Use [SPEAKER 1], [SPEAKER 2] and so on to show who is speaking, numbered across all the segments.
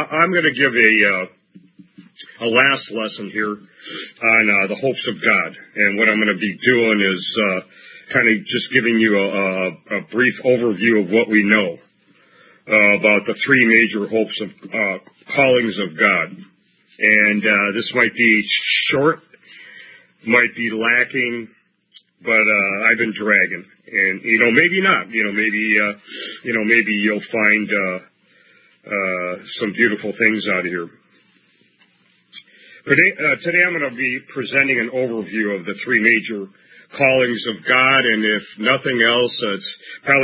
[SPEAKER 1] I'm going to give a last lesson here on the hopes of God. And what I'm going to be doing is kind of just giving you a brief overview of what we know about the three major hopes of callings of God. And this might be short, might be lacking, but I've been dragging. And, maybe not. Maybe you'll find some beautiful things out of here. Today I'm going to be presenting an overview of the three major callings of God, and if nothing else, it's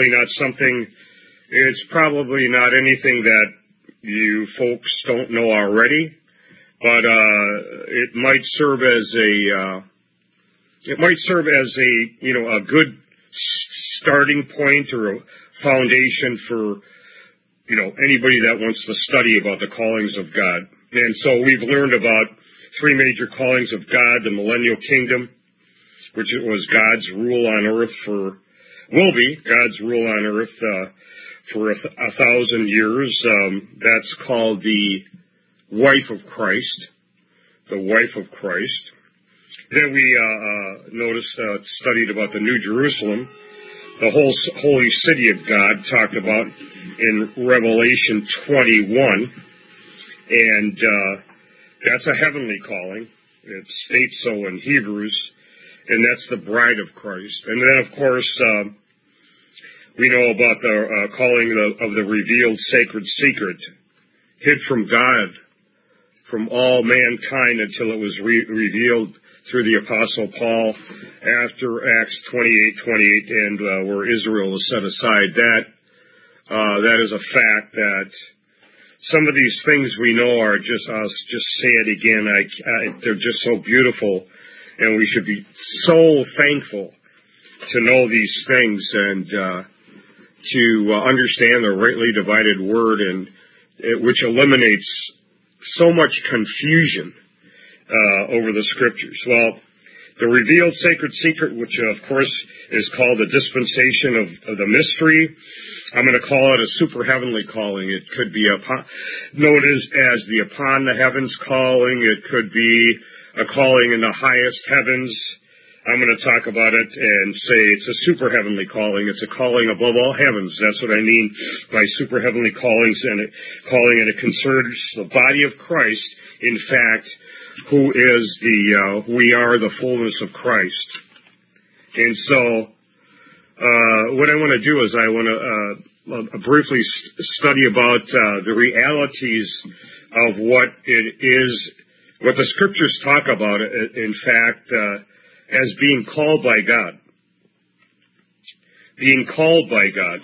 [SPEAKER 1] probably not anything that you folks don't know already, but it might serve as a good starting point or a foundation for anybody that wants to study about the callings of God. And so we've learned about three major callings of God: the millennial kingdom, which was God's rule on earth will be God's rule on earth for 1,000 years. That's called the wife of Christ, the wife of Christ. Then we studied about the New Jerusalem, the whole holy city of God, talked about in Revelation 21, and that's a heavenly calling. It states so in Hebrews, and that's the bride of Christ. And then, of course, we know about the calling of the revealed sacred secret, hid from God, from all mankind until it was revealed through the Apostle Paul after Acts 28:28, and where Israel was set aside. That is a fact that some of these things we know are just, I'll just say it again, they're just so beautiful, and we should be so thankful to know these things and to understand the rightly divided word, and which eliminates so much confusion over the scriptures. Well, the revealed sacred secret, which of course is called the dispensation of the mystery, I'm going to call it a super heavenly calling. It could be known as the upon the heavens calling. It could be a calling in the highest heavens. I'm going to talk about it and say it's a super heavenly calling. It's a calling above all heavens. That's what I mean by super heavenly callings, and it concerns the body of Christ. In fact, who is we are the fullness of Christ. And so, what I want to do is I want to briefly study about the realities of what it is, what the scriptures talk about, in fact, as being called by God. Being called by God.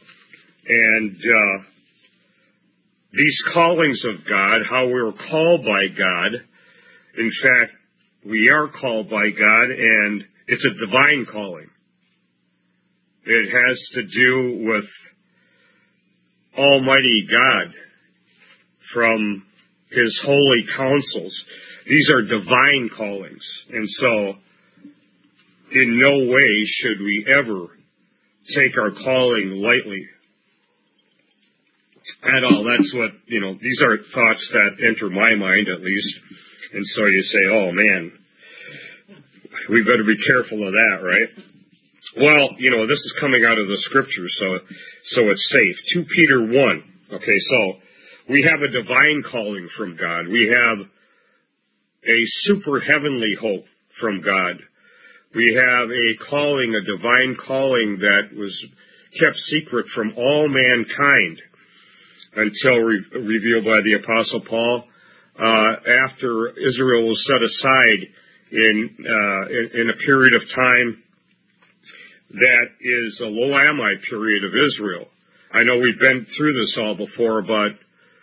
[SPEAKER 1] And these callings of God, how we're called by God, in fact, we are called by God, and it's a divine calling. It has to do with Almighty God from His holy counsels. These are divine callings. And so, in no way should we ever take our calling lightly at all. That's what, these are thoughts that enter my mind, at least. And so you say, oh man, we better be careful of that, right? Well, this is coming out of the scriptures, so it's safe. 2 Peter 1. Okay, so we have a divine calling from God. We have a super heavenly hope from God. We have a calling, a divine calling that was kept secret from all mankind until revealed by the Apostle Paul after Israel was set aside in a period of time that is a Lo-Ammi period of Israel. I know we've been through this all before, but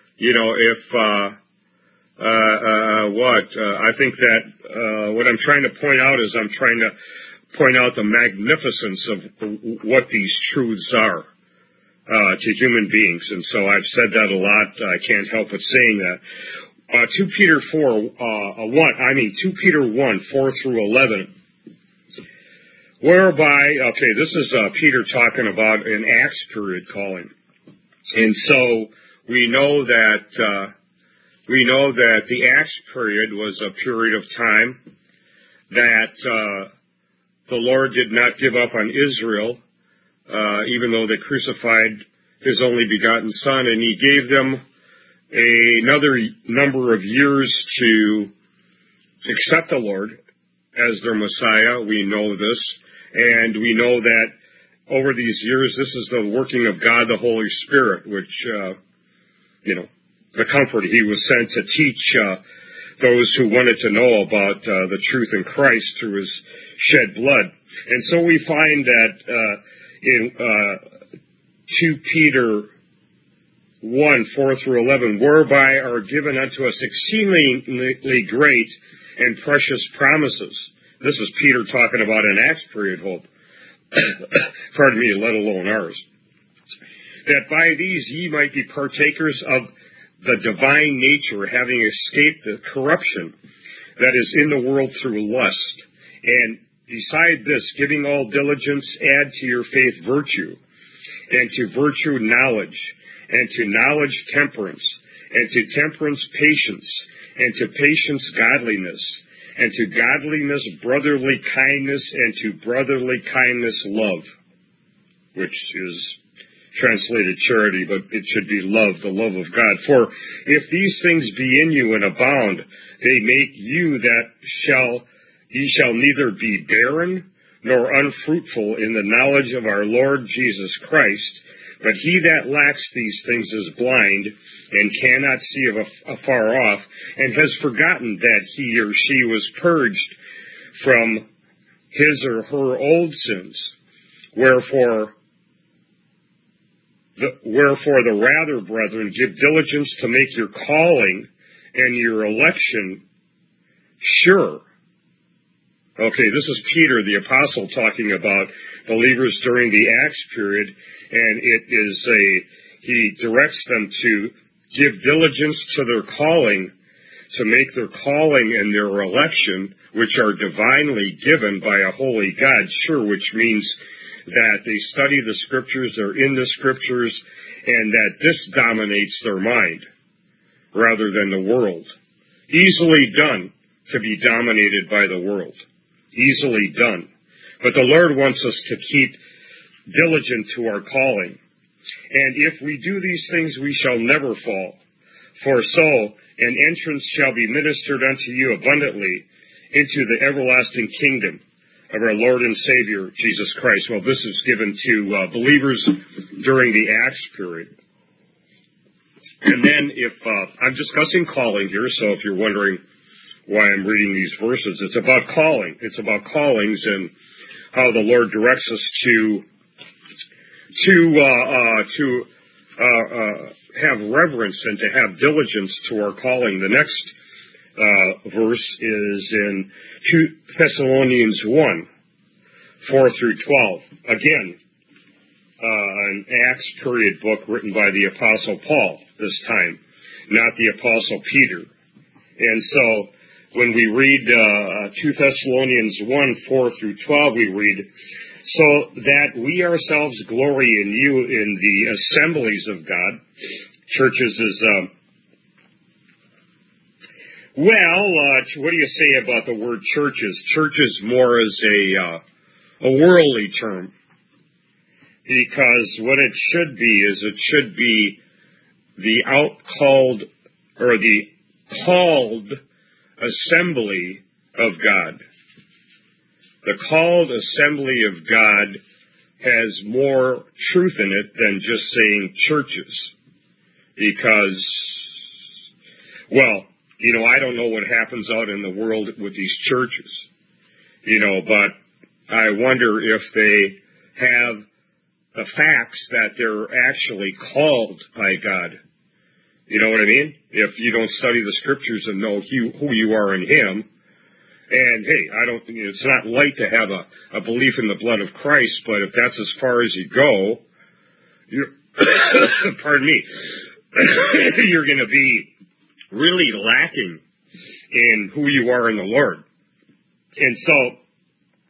[SPEAKER 1] I think that what I'm trying to point out is I'm trying to point out the magnificence of what these truths are to human beings. And so I've said that a lot. I can't help but saying that. 2 Peter 1, 4 through 11. Whereby, okay, this is Peter talking about an Acts period calling. And so we know that we know that the Acts period was a period of time that the Lord did not give up on Israel, even though they crucified His only begotten Son, and He gave them another number of years to accept the Lord as their Messiah. We know this, and we know that over these years, this is the working of God, the Holy Spirit, which, the Comforter He was sent to teach those who wanted to know about the truth in Christ through His shed blood. And so we find that in 2 Peter 1, 4 through 11, whereby are given unto us exceedingly great and precious promises. This is Peter talking about an Acts period hope. Pardon me, let alone ours. That by these ye might be partakers of the divine nature, having escaped the corruption that is in the world through lust. And beside this, giving all diligence, add to your faith virtue, and to virtue knowledge, and to knowledge temperance, and to temperance patience, and to patience godliness, and to godliness brotherly kindness, and to brotherly kindness love, which is translated charity, but it should be love, the love of God. For if these things be in you and abound, they make you that ye shall neither be barren nor unfruitful in the knowledge of our Lord Jesus Christ. But he that lacks these things is blind, and cannot see afar off, and has forgotten that he or she was purged from his or her old sins. Wherefore the rather, brethren, give diligence to make your calling and your election sure. Okay, this is Peter, the apostle, talking about believers during the Acts period, and he directs them to give diligence to their calling, to make their calling and their election, which are divinely given by a holy God, sure, which means that they study the Scriptures, they're in the Scriptures, and that this dominates their mind rather than the world. Easily done to be dominated by the world. Easily done. But the Lord wants us to keep diligent to our calling. And if we do these things, we shall never fall. For so an entrance shall be ministered unto you abundantly into the everlasting kingdom of our Lord and Savior, Jesus Christ. Well, this is given to believers during the Acts period. And then I'm discussing calling here, so if you're wondering why I'm reading these verses, it's about calling. It's about callings and how the Lord directs us to have reverence and to have diligence to our calling. The next verse is in 2 Thessalonians 1, 4 through 12. Again, an Acts period book written by the Apostle Paul this time, not the Apostle Peter. And so when we read 2 Thessalonians 1, 4 through 12, we read, so that we ourselves glory in you in the assemblies of God. Churches is, what do you say about the word churches? Churches more as a worldly term. Because what it should be is it should be the outcalled or the called assembly of God. The called assembly of God has more truth in it than just saying churches. Because, I don't know what happens out in the world with these churches. But I wonder if they have the facts that they're actually called by God. You know what I mean? If you don't study the Scriptures and know who you are in Him, and hey, it's not light to have a belief in the blood of Christ, but if that's as far as you go, pardon me, you're going to be really lacking in who you are in the Lord. And so,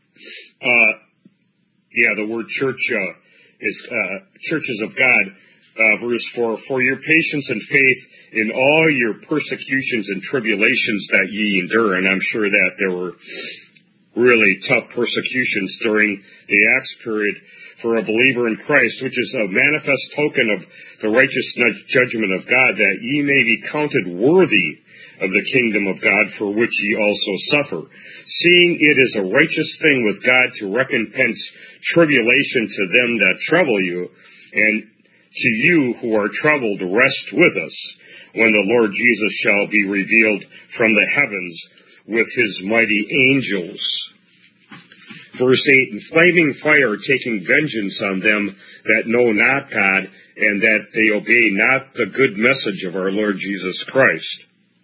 [SPEAKER 1] the word church is churches of God. Verse 4, for your patience and faith in all your persecutions and tribulations that ye endure. And I'm sure that there were really tough persecutions during the Acts period for a believer in Christ, which is a manifest token of the righteous judgment of God, that ye may be counted worthy of the kingdom of God, for which ye also suffer, seeing it is a righteous thing with God to recompense tribulation to them that trouble you, and to you who are troubled rest with us, when the Lord Jesus shall be revealed from the heavens with his mighty angels. Verse 8, in flaming fire taking vengeance on them that know not God, and that they obey not the good message of our Lord Jesus Christ,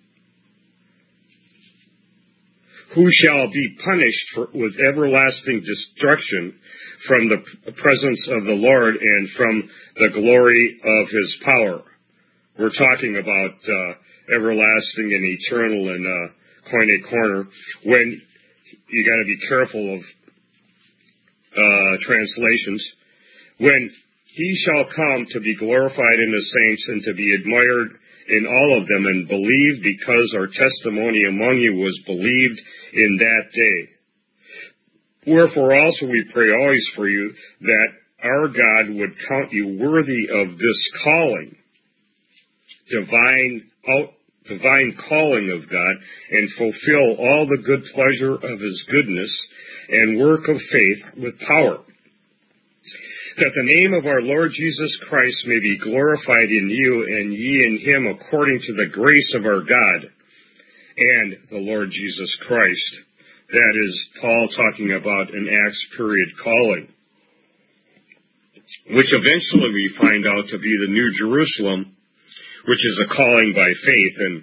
[SPEAKER 1] who shall be punished with everlasting destruction from the presence of the Lord and from the glory of his power. We're talking about everlasting and eternal in Koine Corner, when you got to be careful of translations. When he shall come to be glorified in the saints and to be admired in all of them, and believed, because our testimony among you was believed in that day. Wherefore also we pray always for you, that our God would count you worthy of this calling, divine calling of God, and fulfill all the good pleasure of his goodness and work of faith with power, that the name of our Lord Jesus Christ may be glorified in you, and ye in him, according to the grace of our God and the Lord Jesus Christ. That is Paul talking about an Acts period calling, which eventually we find out to be the New Jerusalem, which is a calling by faith. And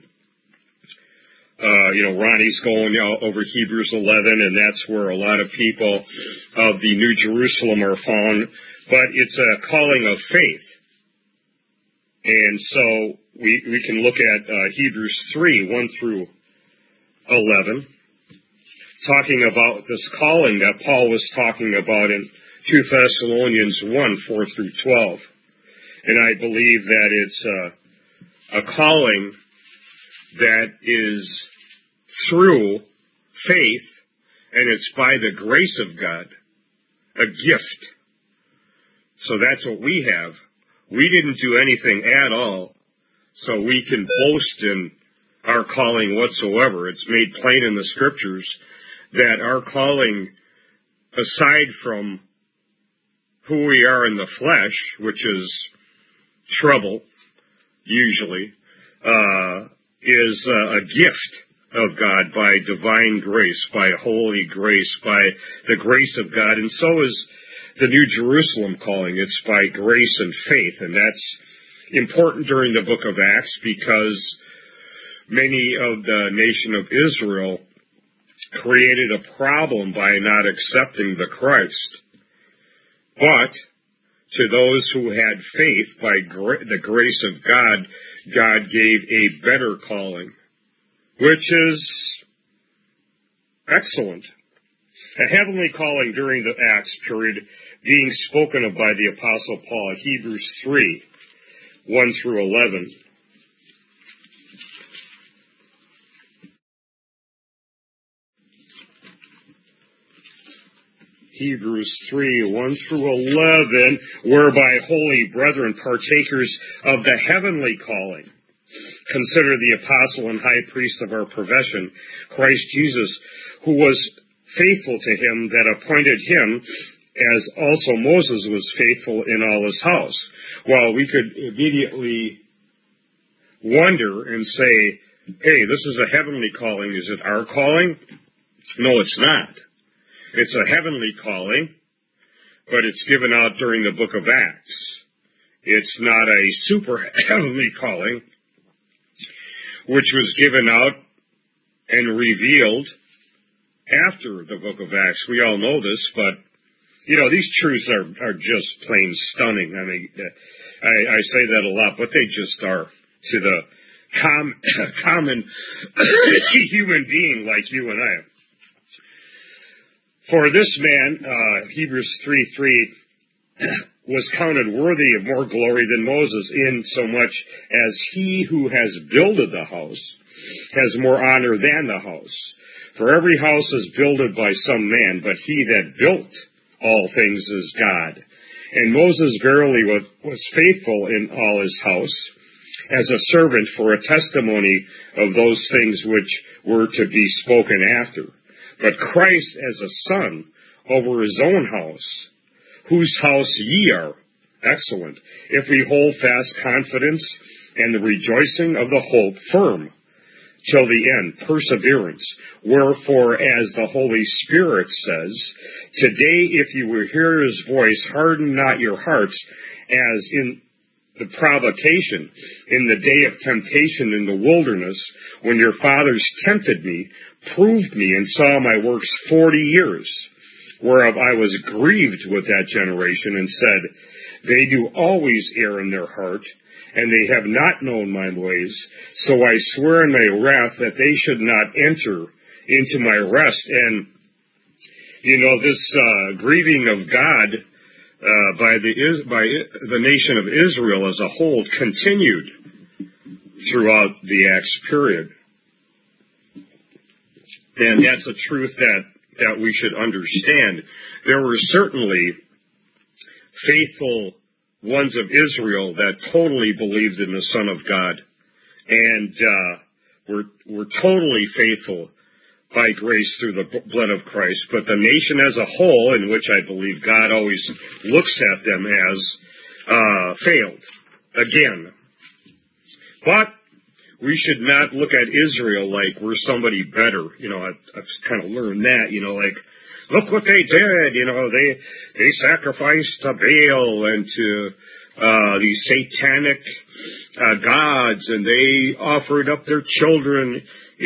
[SPEAKER 1] Ronnie's going over Hebrews 11, and that's where a lot of people of the New Jerusalem are found. But it's a calling of faith. And so we can look at Hebrews 3, 1 through 11, talking about this calling that Paul was talking about in 2 Thessalonians 1, 4 through 12. And I believe that it's a calling that is through faith, and it's by the grace of God, a gift. So that's what we have. We didn't do anything at all, so we can boast in our calling whatsoever. It's made plain in the scriptures that our calling, aside from who we are in the flesh, which is trouble, usually, is a gift of God by divine grace, by holy grace, by the grace of God. And so is the New Jerusalem calling. It's by grace and faith. And that's important during the book of Acts, because many of the nation of Israel created a problem by not accepting the Christ. But to those who had faith by the grace of God, God gave a better calling, which is excellent. A heavenly calling during the Acts period being spoken of by the Apostle Paul, Hebrews 3, 1 through 11. Hebrews 3, 1 through 11, whereby, holy brethren, partakers of the heavenly calling, consider the apostle and high priest of our profession, Christ Jesus, who was faithful to him that appointed him, as also Moses was faithful in all his house. Well, we could immediately wonder and say, hey, this is a heavenly calling. Is it our calling? No, it's not. It's a heavenly calling, but it's given out during the book of Acts. It's not a super heavenly calling, which was given out and revealed after the book of Acts. We all know this, but, these truths are just plain stunning. I mean, I say that a lot, but they just are to the common human being like you and I. For this man, Hebrews 3:3, was counted worthy of more glory than Moses, in so much as he who has builded the house has more honor than the house. For every house is builded by some man, but he that built all things is God. And Moses verily was faithful in all his house, as a servant for a testimony of those things which were to be spoken after. But Christ as a son over his own house, whose house ye are. Excellent. If we hold fast confidence and the rejoicing of the hope firm till the end, perseverance. Wherefore, as the Holy Spirit says, today if you will hear his voice, harden not your hearts, as in the provocation, in the day of temptation in the wilderness, when your fathers tempted me, proved me, and saw my works 40 years. Whereof I was grieved with that generation, and said, they do always err in their heart, and they have not known my ways. So I swear in my wrath that they should not enter into my rest. And, this grieving of God by the nation of Israel as a whole continued throughout the Acts period. And that's a truth that we should understand. There were certainly faithful ones of Israel that totally believed in the Son of God and were totally faithful by grace through the blood of Christ. But the nation as a whole, in which I believe God always looks at them as, failed again. But we should not look at Israel like we're somebody better. I've kind of learned that, like, look what they did. They sacrificed to Baal and to these satanic gods, and they offered up their children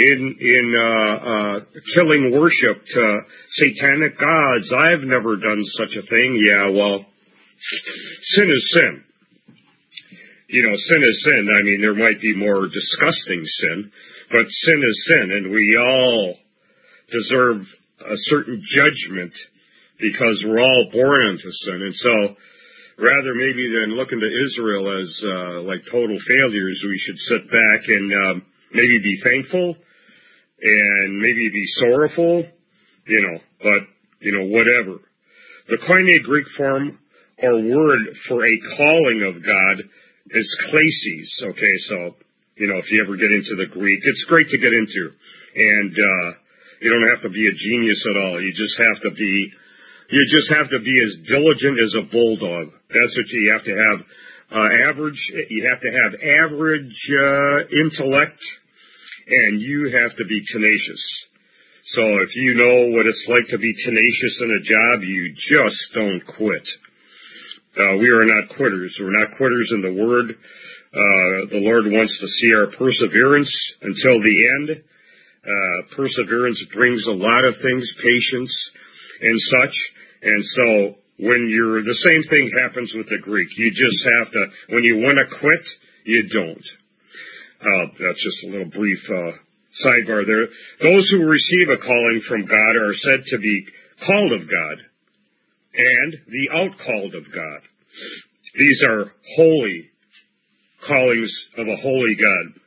[SPEAKER 1] in killing worship to satanic gods. I've never done such a thing. Yeah, well, sin is sin. Sin is sin. I mean, there might be more disgusting sin, but sin is sin, and we all deserve a certain judgment because we're all born into sin. And so, rather maybe than looking to Israel as like total failures, we should sit back and maybe be thankful and maybe be sorrowful, but, whatever. The Koine Greek form or word for a calling of God is klesis. Okay, so, if you ever get into the Greek, it's great to get into. And you don't have to be a genius at all. You just have to be as diligent as a bulldog. That's what you have to have. You have to have average intellect, and you have to be tenacious. So if you know what it's like to be tenacious in a job, you just don't quit. We are not quitters. We're not quitters in the Word. The Lord wants to see our perseverance until the end. Perseverance brings a lot of things, patience and such. And so the same thing happens with the Greek. You just have to, when you want to quit, you don't. That's just a little brief sidebar there. Those who receive a calling from God are said to be called of God and the outcalled of God. These are holy callings of a holy God.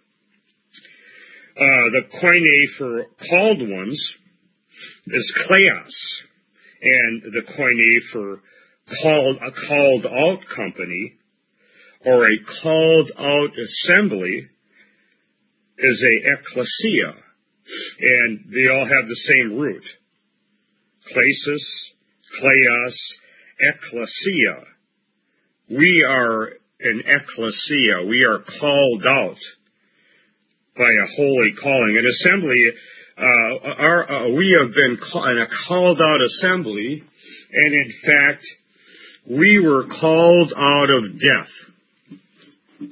[SPEAKER 1] The koine for called ones is kleos, and the koine for a called out company or a called out assembly is a ecclesia, and they all have the same root. Klesis, kleos, ecclesia. We are an ecclesia. We are called out by a holy calling. An assembly, we have been in a called out assembly, and in fact, we were called out of death.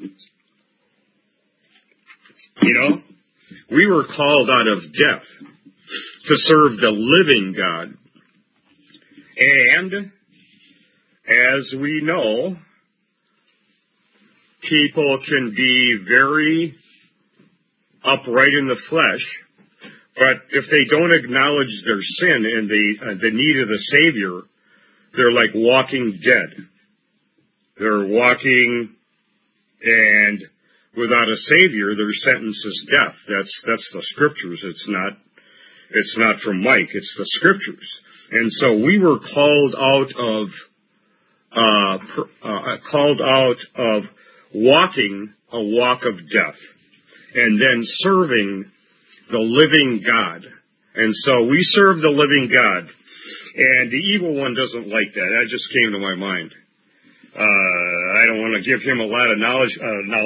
[SPEAKER 1] We were called out of death to serve the living God. And, as we know, people can be very upright in the flesh, but if they don't acknowledge their sin and the need of the Savior, they're like walking dead. They're walking, and without a Savior, their sentence is death. That's the Scriptures. It's not from Mike. It's the Scriptures. And so we were called out of walking a walk of death, and then serving the living God. And so we serve the living God, and the evil one doesn't like that. That just came to my mind. I don't want to give him a lot of knowledge,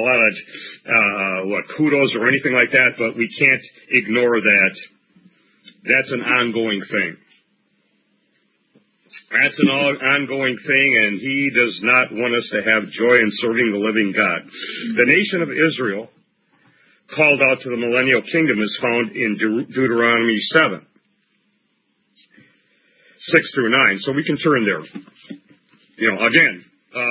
[SPEAKER 1] kudos or anything like that, but we can't ignore that. That's an ongoing thing. That's an ongoing thing, and he does not want us to have joy in serving the living God. The nation of Israel, called out to the millennial kingdom, is found in Deuteronomy 7, 6 through 9. So we can turn there. Again,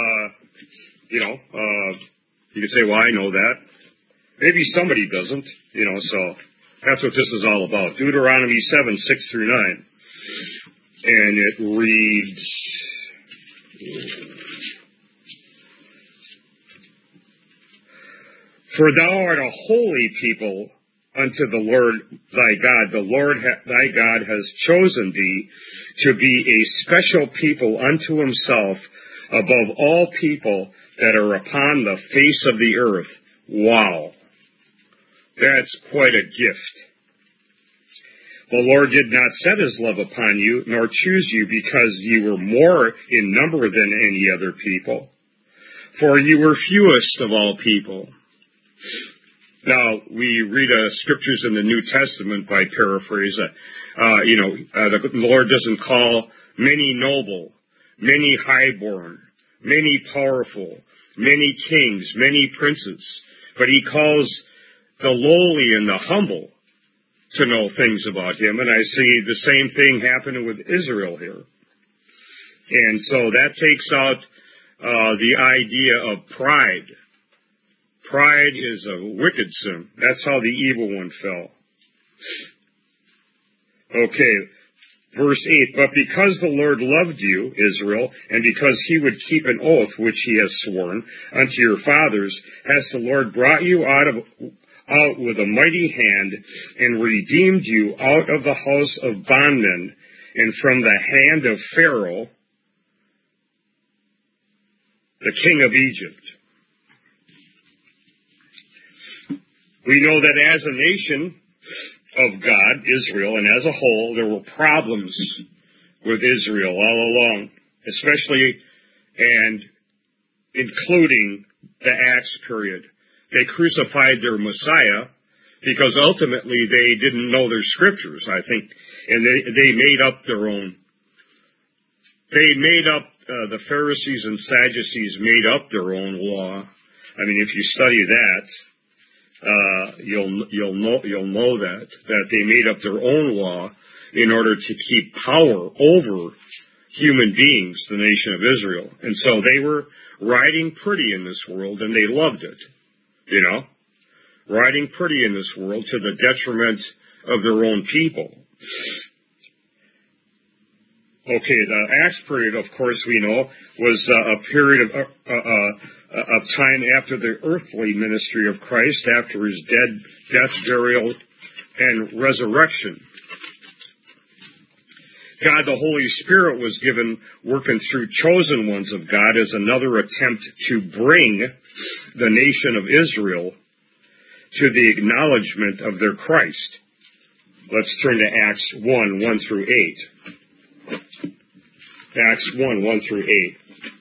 [SPEAKER 1] you can say, well, I know that. Maybe somebody doesn't, so that's what this is all about. Deuteronomy 7, 6 through 9. And it reads, "For thou art a holy people unto the Lord thy God. The Lord thy God has chosen thee to be a special people unto himself above all people that are upon the face of the earth." Wow. That's quite a gift. "The Lord did not set his love upon you, nor choose you, because you were more in number than any other people. For you were fewest of all people." Now, we read scriptures in the New Testament by paraphrase. The Lord doesn't call many noble, many highborn, many powerful, many kings, many princes, but he calls the lowly and the humble to know things about him. And I see the same thing happening with Israel here. And so that takes out the idea of pride. Pride is a wicked sin. That's how the evil one fell. Okay, verse 8, "But because the Lord loved you, Israel, and because he would keep an oath which he has sworn unto your fathers, has the Lord brought you out with a mighty hand, and redeemed you out of the house of bondmen, and from the hand of Pharaoh, the king of Egypt." We know that as a nation of God, Israel, and as a whole, there were problems with Israel all along, especially and including the Acts period. They crucified their Messiah because ultimately they didn't know their scriptures, I think, and they made up their own. The Pharisees and Sadducees made up their own law. I mean, if you study that, you'll know that they made up their own law in order to keep power over human beings, the nation of Israel. And so they were riding pretty in this world, and they loved it. Riding pretty in this world to the detriment of their own people. Okay, the Acts period, of course, we know, was a period of time after the earthly ministry of Christ, after his death, burial, and resurrection. God, the Holy Spirit, was given working through chosen ones of God as another attempt to bring the nation of Israel to the acknowledgement of their Christ. Let's turn to Acts 1, 1 through 8. Acts 1, 1 through 8.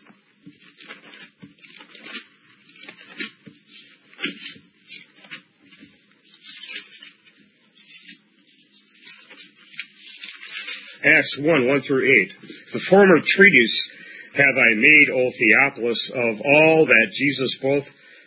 [SPEAKER 1] Acts 1, 1 through 8. "The former treatise have I made, O Theophilus, of all that Jesus both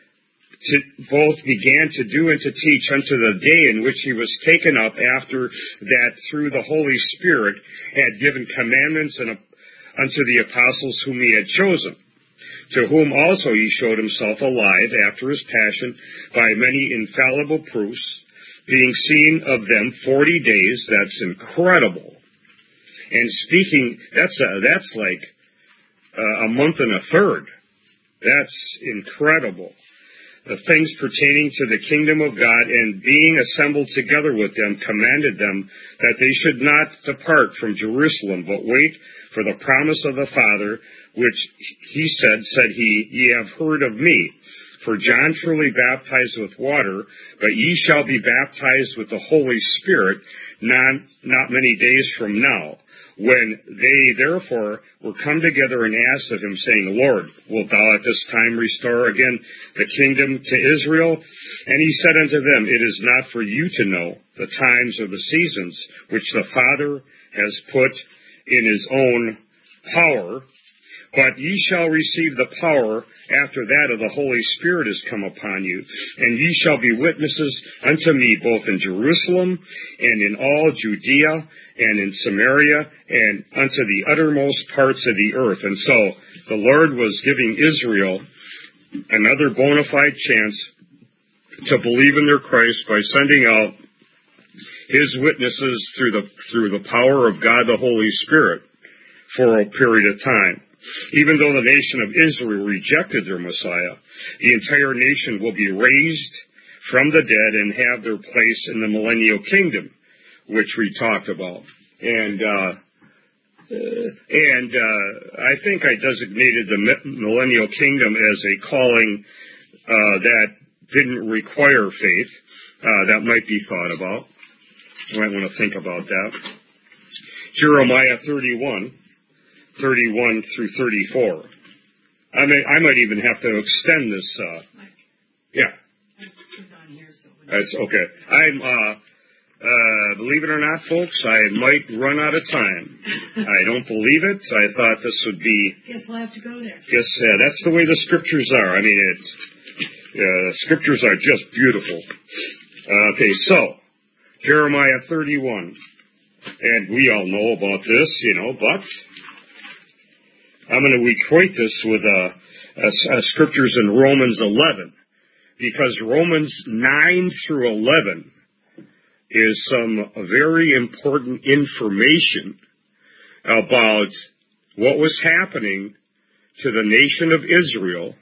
[SPEAKER 1] began to do and to teach unto the day in which he was taken up, after that through the Holy Spirit had given commandments unto the apostles whom he had chosen, to whom also he showed himself alive after his passion by many infallible proofs, being seen of them 40 days. That's incredible. And speaking, that's like a month and a third. That's incredible. The things pertaining to the kingdom of God, and being assembled together with them, commanded them that they should not depart from Jerusalem, but wait for the promise of the Father, which he said he, ye have heard of me. For John truly baptized with water, but ye shall be baptized with the Holy Spirit not many days from now. When they therefore were come together and asked of him, saying, Lord, wilt thou at this time restore again the kingdom to Israel? And he said unto them, It is not for you to know the times or the seasons which the Father has put in his own power, but ye shall receive the power after that of the Holy Spirit is come upon you, and ye shall be witnesses unto me both in Jerusalem and in all Judea and in Samaria and unto the uttermost parts of the earth. And so the Lord was giving Israel another bona fide chance to believe in their Christ by sending out his witnesses through the power of God the Holy Spirit for a period of time. Even though the nation of Israel rejected their Messiah, the entire nation will be raised from the dead and have their place in the millennial kingdom, which we talked about. And I think I designated the millennial kingdom as a calling that didn't require faith. That might be thought about. You might want to think about that. Jeremiah 31 through 34. I might even have to extend this. Yeah. That's okay. Believe it or not, folks, I might run out of time. I don't believe it. I thought this would be.
[SPEAKER 2] Guess we'll have to go there.
[SPEAKER 1] That's the way the scriptures are. I mean, scriptures are just beautiful. Okay, so Jeremiah 31, and we all know about this, but I'm going to equate this with scriptures in Romans 11, because Romans 9 through 11 is some very important information about what was happening to the nation of Israel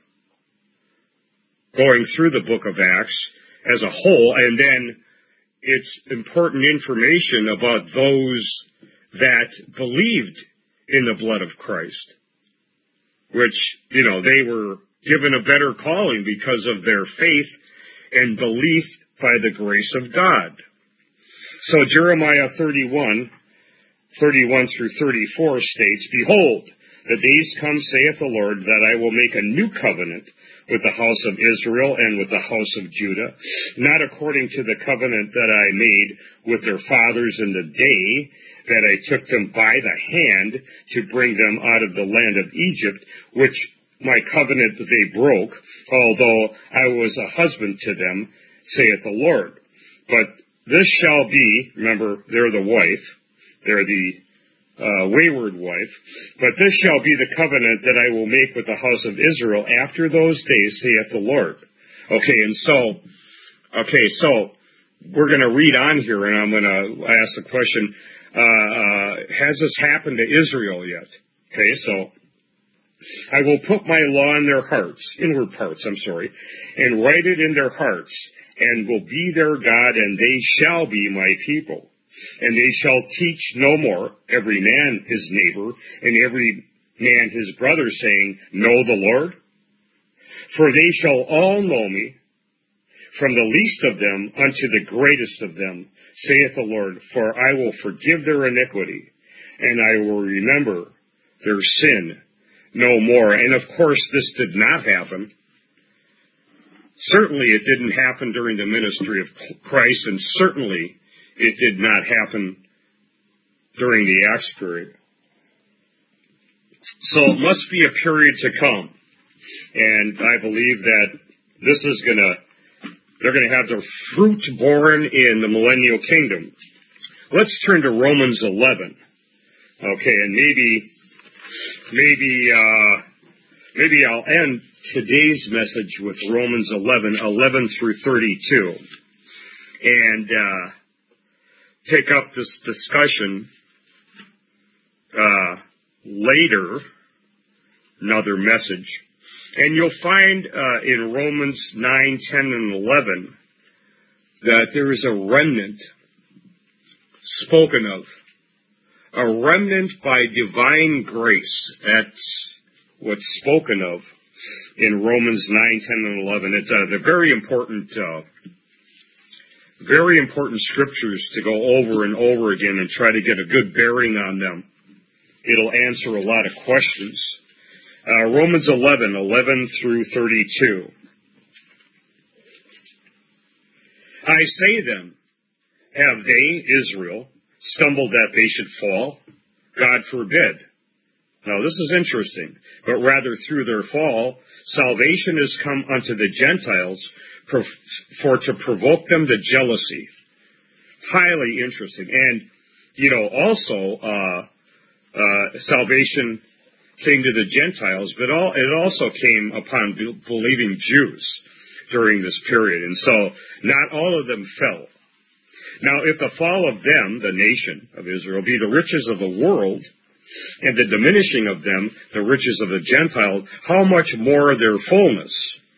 [SPEAKER 1] going through the book of Acts as a whole, and then it's important information about those that believed in the blood of Christ, which, they were given a better calling because of their faith and belief by the grace of God. So Jeremiah 31 through 34 states, Behold, the days come, saith the Lord, that I will make a new covenant with the house of Israel and with the house of Judah, not according to the covenant that I made with their fathers in the day that I took them by the hand to bring them out of the land of Egypt, which my covenant they broke, although I was a husband to them, saith the Lord. But this shall be, remember, they're the wife, they're the wayward wife, but this shall be the covenant that I will make with the house of Israel after those days, saith the Lord. So we're going to read on here, and I'm going to ask the question, has this happened to Israel yet? Okay, so I will put my law in their hearts, inward parts, and write it in their hearts, and will be their God, and they shall be my people. And they shall teach no more, every man his neighbor, and every man his brother, saying, Know the Lord? For they shall all know me, from the least of them unto the greatest of them, saith the Lord, for I will forgive their iniquity, and I will remember their sin no more. And of course, this did not happen. Certainly it didn't happen during the ministry of Christ, and certainly it did not happen during the Acts period. So it must be a period to come. And I believe that they're going to have their fruit born in the millennial kingdom. Let's turn to Romans 11. Okay, and maybe I'll end today's message with Romans 11 through 32. And pick up this discussion later, another message. And you'll find in Romans 9, 10, and 11 that there is a remnant spoken of. A remnant by divine grace. That's what's spoken of in Romans 9, 10, and 11. It's the very important scriptures to go over and over again and try to get a good bearing on them. It'll answer a lot of questions. Romans 11, 11 through 32. I say then, have they, Israel, stumbled that they should fall? God forbid. Now this is interesting. But rather through their fall, salvation is come unto the Gentiles for to provoke them to jealousy. Highly interesting. And, also, salvation came to the Gentiles, but it also came upon believing Jews during this period. And so, not all of them fell. Now, if the fall of them, the nation of Israel, be the riches of the world, and the diminishing of them, the riches of the Gentiles, how much more their fullness?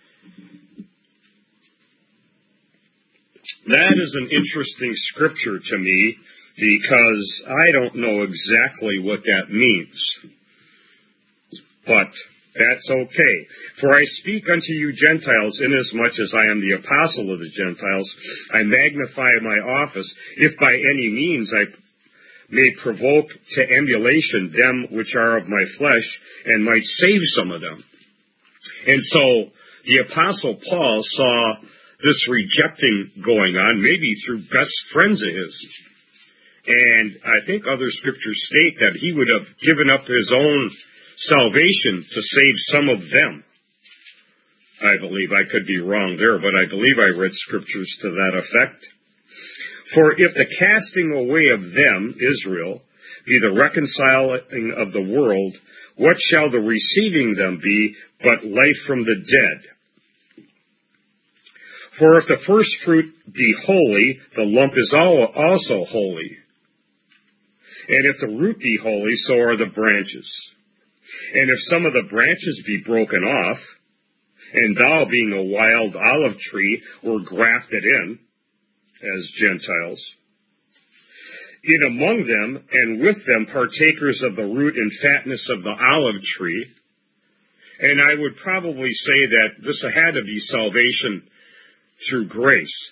[SPEAKER 1] That is an interesting scripture to me, because I don't know exactly what that means. But that's okay. For I speak unto you Gentiles, inasmuch as I am the apostle of the Gentiles, I magnify my office, if by any means I may provoke to emulation them which are of my flesh, and might save some of them. And so, the apostle Paul saw this rejecting going on, maybe through best friends of his. And I think other scriptures state that he would have given up his own salvation to save some of them. I believe. I could be wrong there, but I believe I read scriptures to that effect. For if the casting away of them, Israel, be the reconciling of the world, what shall the receiving them be but life from the dead? For if the first fruit be holy, the lump is also holy. And if the root be holy, so are the branches. And if some of the branches be broken off, and thou, being a wild olive tree, were grafted in, as Gentiles, in among them, and with them partakers of the root and fatness of the olive tree. And I would probably say that this had to be salvation through grace.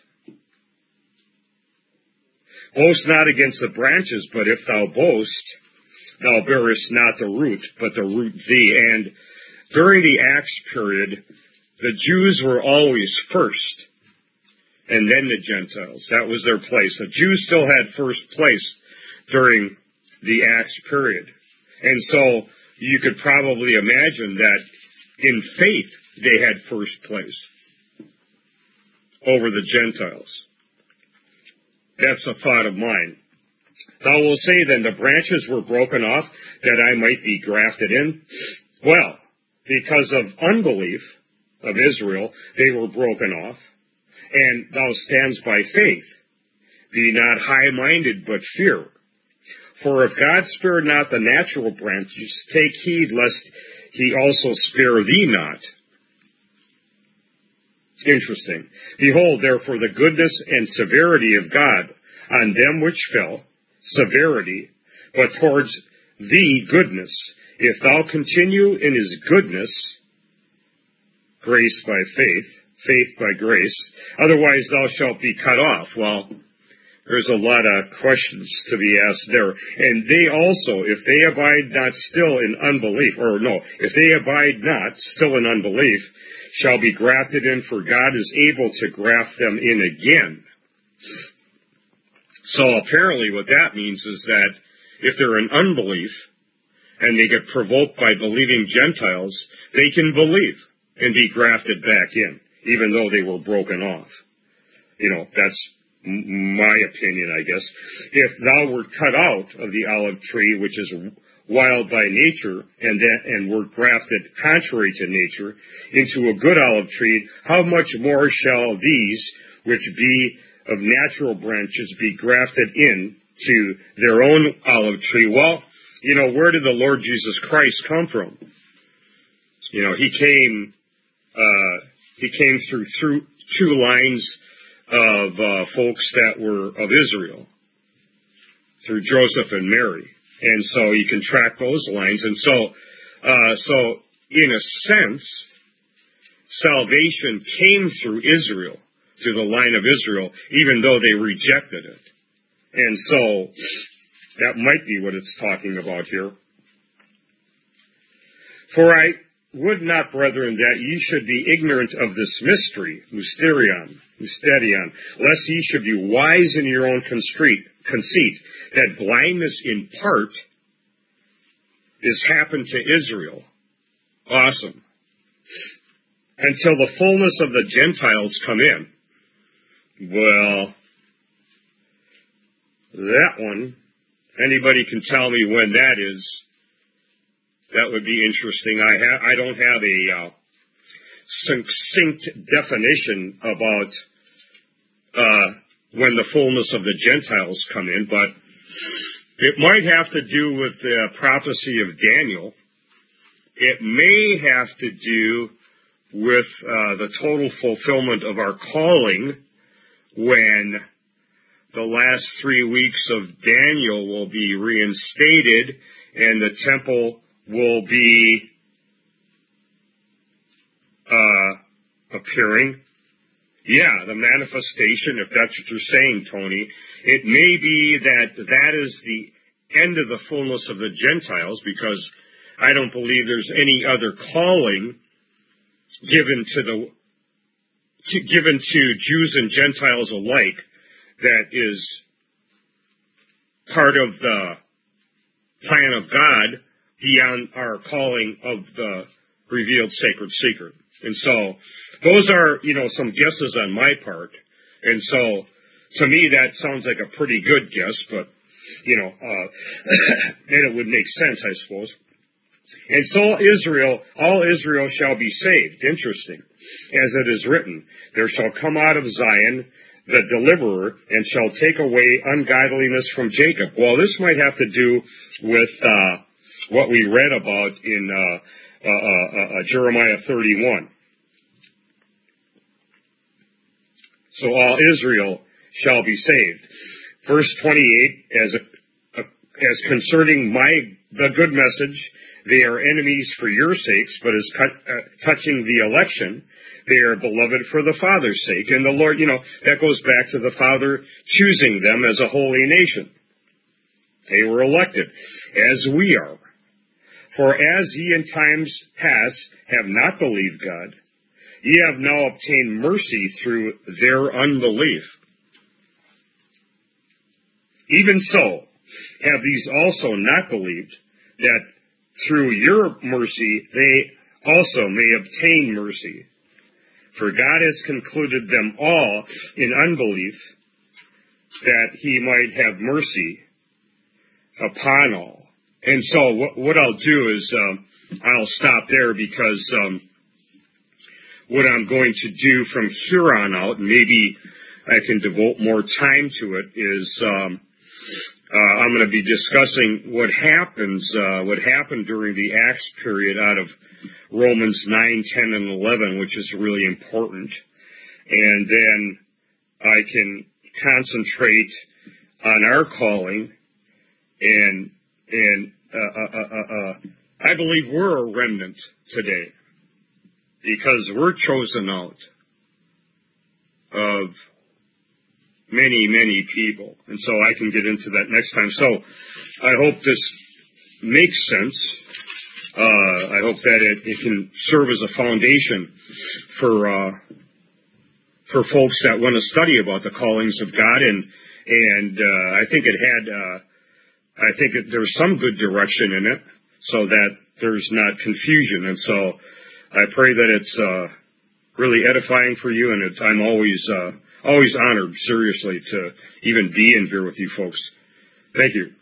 [SPEAKER 1] Boast not against the branches, but if thou boast, thou bearest not the root, but the root thee. And during the Acts period, the Jews were always first, and then the Gentiles. That was their place. The Jews still had first place during the Acts period. And so you could probably imagine that in faith they had first place over the Gentiles. That's a thought of mine. Thou wilt say then, the branches were broken off that I might be grafted in. Well, because of unbelief of Israel, they were broken off. And thou stands by faith. Be not high-minded, but fear. For if God spare not the natural branches, take heed lest he also spare thee not. Interesting. Behold, therefore, the goodness and severity of God on them which fell, severity, but towards thee goodness. If thou continue in his goodness, grace by faith, faith by grace, otherwise thou shalt be cut off. Well, there's a lot of questions to be asked there. And they also, if they abide not still in unbelief, if they abide not still in unbelief, shall be grafted in, for God is able to graft them in again. So apparently what that means is that if they're in unbelief and they get provoked by believing Gentiles, they can believe and be grafted back in, even though they were broken off. That's my opinion, I guess. If thou wert cut out of the olive tree, which is wild by nature, and were grafted contrary to nature into a good olive tree, how much more shall these, which be of natural branches, be grafted in to their own olive tree? Well, where did the Lord Jesus Christ come from? He came through two lines of folks that were of Israel, through Joseph and Mary. And so you can track those lines. And so in a sense, salvation came through Israel, through the line of Israel, even though they rejected it. And so that might be what it's talking about here. For I would not, brethren, that ye should be ignorant of this mystery, mysterion, lest ye should be wise in your own conceit, that blindness in part is happened to Israel. Awesome. Until the fullness of the Gentiles come in. Well, that one, anybody can tell me when that is. That would be interesting. I don't have a succinct definition about when the fullness of the Gentiles come in, but it might have to do with the prophecy of Daniel. It may have to do with the total fulfillment of our calling, when the last 3 weeks of Daniel will be reinstated and the temple will be appearing. Yeah, the manifestation, if that's what you're saying, Tony. It may be that is the end of the fullness of the Gentiles, because I don't believe there's any other calling given to Jews and Gentiles alike that is part of the plan of God beyond our calling of the revealed sacred secret. And so those are, some guesses on my part. And so to me that sounds like a pretty good guess, but, and it would make sense, I suppose. And so all Israel shall be saved. Interesting. As it is written, there shall come out of Zion the deliverer, and shall take away ungodliness from Jacob. Well, this might have to do with what we read about in Jeremiah 31. So all Israel shall be saved. Verse 28, as concerning the good message, they are enemies for your sakes, but as touching the election, they are beloved for the Father's sake. And the Lord, that goes back to the Father choosing them as a holy nation. They were elected, as we are. For as ye in times past have not believed God, ye have now obtained mercy through their unbelief. Even so have these also not believed, that through your mercy they also may obtain mercy. For God has concluded them all in unbelief, that he might have mercy upon all. And so what I'll do is I'll stop there, because what I'm going to do from here on out, maybe I can devote more time to it, is I'm going to be discussing what happened during the Acts period out of Romans 9, 10, and 11, which is really important. And then I can concentrate on our calling, and I believe we're a remnant today, because we're chosen out of many, many people. And so I can get into that next time. So I hope this makes sense. I hope that it can serve as a foundation for folks that want to study about the callings of God. And I think there's some good direction in it, so that there's not confusion. And so I pray that it's really edifying for you, and I'm always honored, seriously, to even be in here with you folks. Thank you.